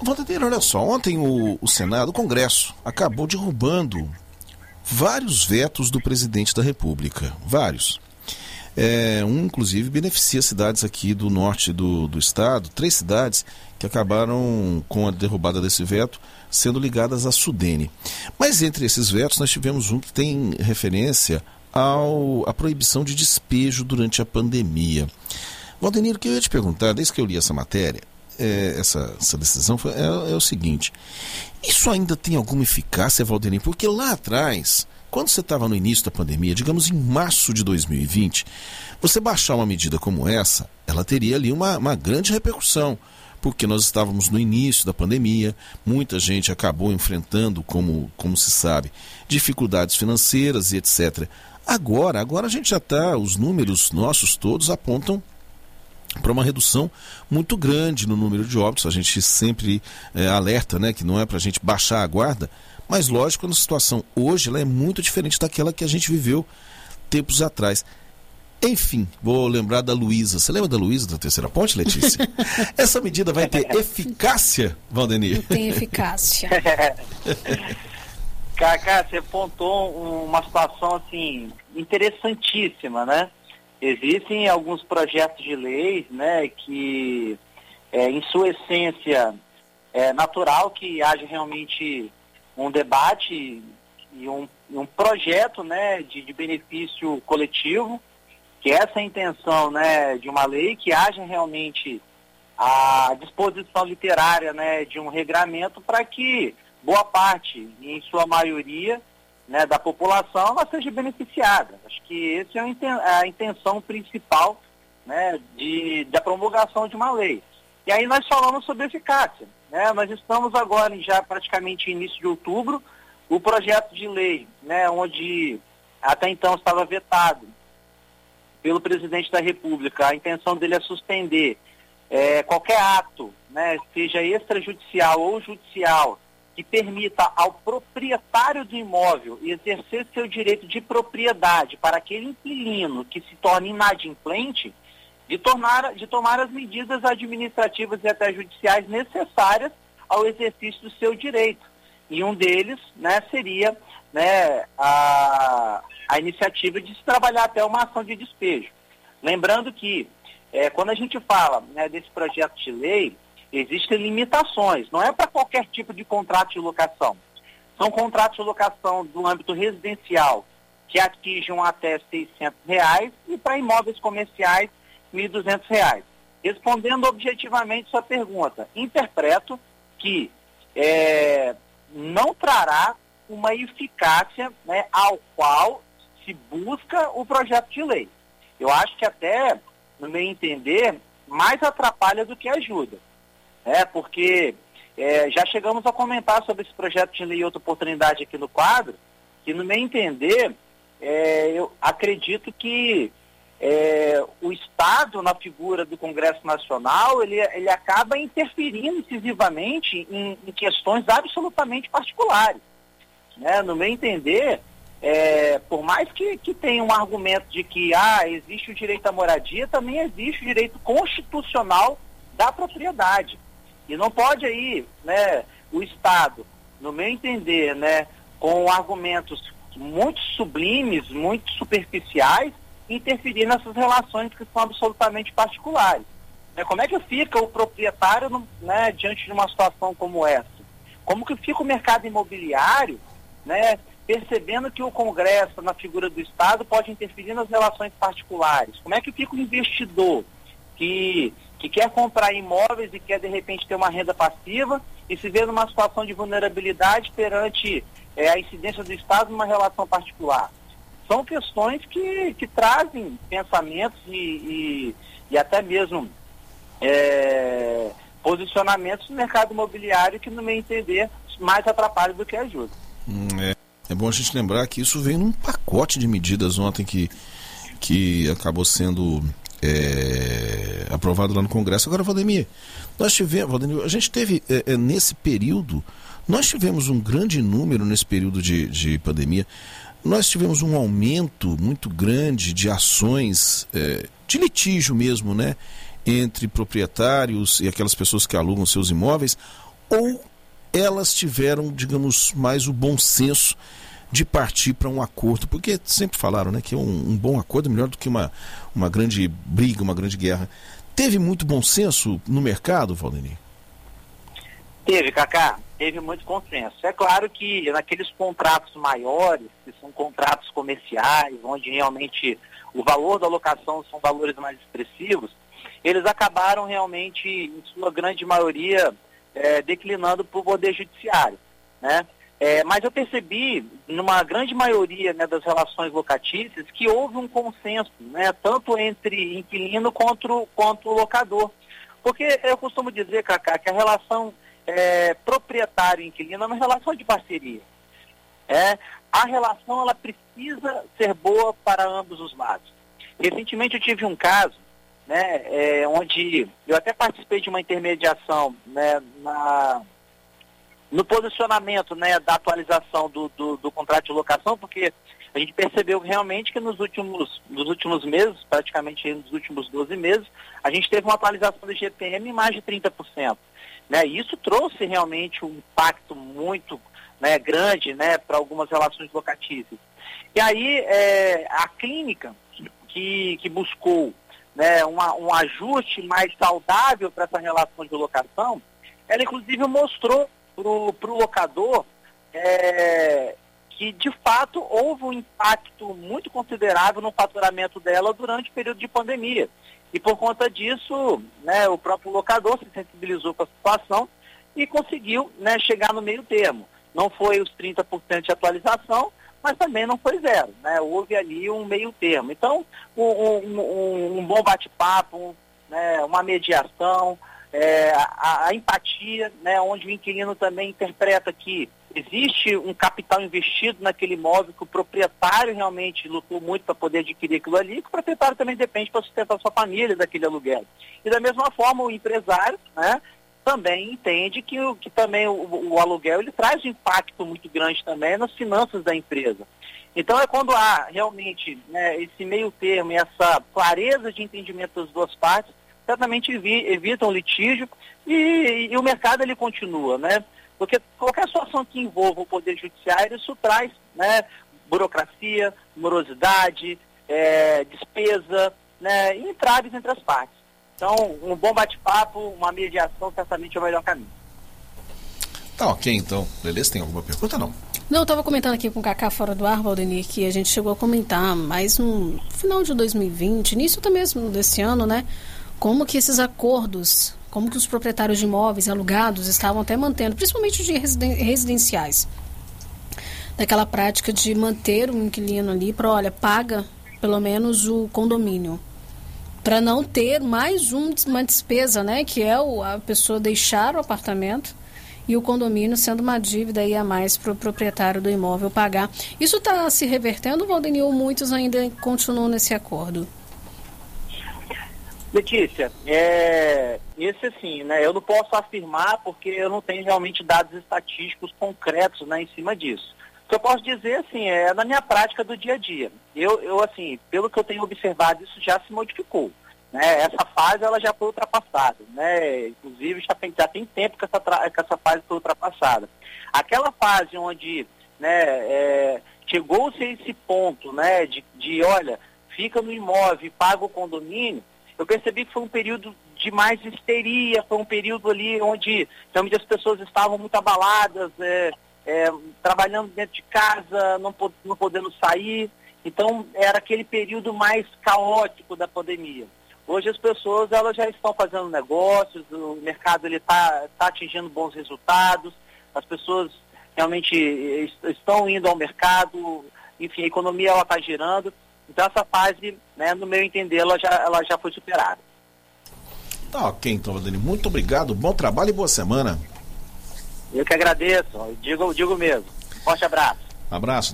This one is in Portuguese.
Valdeir, olha só, ontem o Senado, o Congresso, acabou derrubando vários vetos do presidente da República, vários. Inclusive, beneficia cidades aqui do norte do estado, 3 cidades que acabaram com a derrubada desse veto, sendo ligadas à Sudene. Mas entre esses vetos nós tivemos um que tem referência à proibição de despejo durante a pandemia. Valdenir, o que eu ia te perguntar, desde que eu li essa matéria, essa decisão é o seguinte: isso ainda tem alguma eficácia, Valdenir? Porque lá atrás, quando você estava no início da pandemia, digamos em março de 2020, você baixar uma medida como essa, ela teria ali uma grande repercussão, porque nós estávamos no início da pandemia, muita gente acabou enfrentando, como se sabe, dificuldades financeiras e etc. Agora a gente já está, os números nossos todos apontam para uma redução muito grande no número de óbitos. A gente sempre alerta, né, que não é para a gente baixar a guarda, mas lógico, a situação hoje ela é muito diferente daquela que a gente viveu tempos atrás. Enfim, vou lembrar da Luísa. Você lembra da Luísa da Terceira Ponte, Letícia? Essa medida vai ter eficácia, Valdenir? Tem eficácia. Cacá, você apontou uma situação assim interessantíssima, né? Existem alguns projetos de leis, né, que em sua essência é natural que haja realmente um debate e um projeto, né, de benefício coletivo, que essa é a intenção, né, de uma lei, que haja realmente a disposição literária, né, de um regramento para que boa parte, em sua maioria, né, da população, ela seja beneficiada. Acho que essa é a intenção principal, né, da promulgação de uma lei. E aí nós falamos sobre eficácia, né? Nós estamos agora, já praticamente início de outubro, o projeto de lei, né, onde até então estava vetado pelo presidente da República, a intenção dele é suspender qualquer ato, né, seja extrajudicial ou judicial, que permita ao proprietário do imóvel exercer seu direito de propriedade para aquele inquilino que se torne inadimplente, de tomar as medidas administrativas e até judiciais necessárias ao exercício do seu direito. E um deles, né, seria, né, a iniciativa de se trabalhar até uma ação de despejo. Lembrando que, quando a gente fala, né, desse projeto de lei, existem limitações, não é para qualquer tipo de contrato de locação. São contratos de locação do âmbito residencial que atingem até R$600 e para imóveis comerciais R$1.200. Respondendo objetivamente sua pergunta, interpreto que não trará uma eficácia, né, ao qual se busca o projeto de lei. Eu acho que até, no meu entender, mais atrapalha do que ajuda. Porque já chegamos a comentar sobre esse projeto de lei em outra oportunidade aqui no quadro, que no meu entender, eu acredito que o Estado, na figura do Congresso Nacional, ele acaba interferindo incisivamente em questões absolutamente particulares. Né? No meu entender, por mais que tenha um argumento de que existe o direito à moradia, também existe o direito constitucional da propriedade. E não pode aí, né, o Estado, no meu entender, né, com argumentos muito sublimes, muito superficiais, interferir nessas relações que são absolutamente particulares. Como é que fica o proprietário, né, diante de uma situação como essa? Como que fica o mercado imobiliário, né, percebendo que o Congresso, na figura do Estado, pode interferir nas relações particulares? Como é que fica o investidor que quer comprar imóveis e quer, de repente, ter uma renda passiva e se vê numa situação de vulnerabilidade perante a incidência do Estado numa relação particular? São questões que trazem pensamentos e até mesmo posicionamentos no mercado imobiliário que, no meu entender, mais atrapalham do que ajudam. É bom a gente lembrar que isso veio num pacote de medidas ontem que acabou sendo aprovado lá no Congresso. Agora, Valdemir, a gente teve nesse período, nós tivemos um grande número nesse período de pandemia, nós tivemos um aumento muito grande de ações de litígio mesmo, né, entre proprietários e aquelas pessoas que alugam seus imóveis. ou elas tiveram, digamos, mais o bom senso de partir para um acordo? Porque sempre falaram, né, que um bom acordo é melhor do que uma grande briga, uma grande guerra. Teve muito bom senso no mercado, Valdemir? Teve, Cacá, teve muito consenso. É claro que naqueles contratos maiores, que são contratos comerciais, onde realmente o valor da locação são valores mais expressivos, eles acabaram realmente, em sua grande maioria, declinando para o poder judiciário, né? Mas eu percebi, numa grande maioria, né, das relações locatícias, que houve um consenso, né, tanto entre inquilino quanto locador. Porque eu costumo dizer, Cacá, que a relação proprietário-inquilino é uma relação de parceria. A relação ela precisa ser boa para ambos os lados. Recentemente eu tive um caso, né, onde eu até participei de uma intermediação, né, no posicionamento, né, da atualização do contrato de locação, porque a gente percebeu realmente que nos últimos meses, praticamente nos últimos 12 meses, a gente teve uma atualização do IGPM em mais de 30%. Né? E isso trouxe realmente um impacto muito, né, grande, né, para algumas relações locatícias. E aí a clínica que buscou, né, um ajuste mais saudável para essa relação de locação, ela inclusive mostrou para o locador que de fato houve um impacto muito considerável no faturamento dela durante o período de pandemia. E por conta disso, né, o próprio locador se sensibilizou com a situação e conseguiu, né, chegar no meio termo. Não foi os 30% de atualização, mas também não foi zero, né? Houve ali um meio termo. Então, um bom bate-papo, né, uma mediação, a empatia, né, onde o inquilino também interpreta que existe um capital investido naquele imóvel, que o proprietário realmente lutou muito para poder adquirir aquilo ali, que o proprietário também depende para sustentar sua família daquele aluguel. E da mesma forma o empresário, né, também entende que também o aluguel ele traz um impacto muito grande também nas finanças da empresa. Então é quando há realmente, né, esse meio termo e essa clareza de entendimento das duas partes, certamente evitam litígio e o mercado ele continua, né? Porque qualquer situação que envolva o Poder Judiciário, isso traz, né, burocracia, morosidade, despesa, né, e entraves entre as partes. Então, um bom bate-papo, uma mediação, certamente é o melhor caminho. Tá ok, então. Beleza? Tem alguma pergunta, não? Não, eu estava comentando aqui com o Cacá fora do ar, Valdemir, que a gente chegou a comentar mais no final de 2020, início até mesmo desse ano, né? Como que esses acordos, como que os proprietários de imóveis alugados estavam até mantendo, principalmente de residenciais, daquela prática de manter o inquilino ali para, olha, paga pelo menos o condomínio, para não ter mais uma despesa, né, que é a pessoa deixar o apartamento e o condomínio sendo uma dívida aí a mais para o proprietário do imóvel pagar. Isso está se revertendo, Valdemir, ou muitos ainda continuam nesse acordo? Letícia, esse assim, né, eu não posso afirmar porque eu não tenho realmente dados estatísticos concretos, né, em cima disso. O que eu posso dizer, assim, na minha prática do dia a dia. Eu assim, pelo que eu tenho observado, isso já se modificou. Né? Essa fase, ela já foi ultrapassada, né? Inclusive, já tem tempo que essa fase foi ultrapassada. Aquela fase onde, né, chegou-se a esse ponto, né, de olha, fica no imóvel e paga o condomínio, eu percebi que foi um período de mais histeria, foi um período ali onde realmente as pessoas estavam muito abaladas, trabalhando dentro de casa, não podendo sair. Então, era aquele período mais caótico da pandemia. Hoje as pessoas elas já estão fazendo negócios, o mercado está atingindo bons resultados, as pessoas realmente estão indo ao mercado, enfim, a economia está girando. Então essa fase, né, no meu entender, ela já foi superada. Tá ok, então, Valdemir. Muito obrigado, bom trabalho e boa semana. Eu que agradeço, digo mesmo. Forte abraço. Abraço.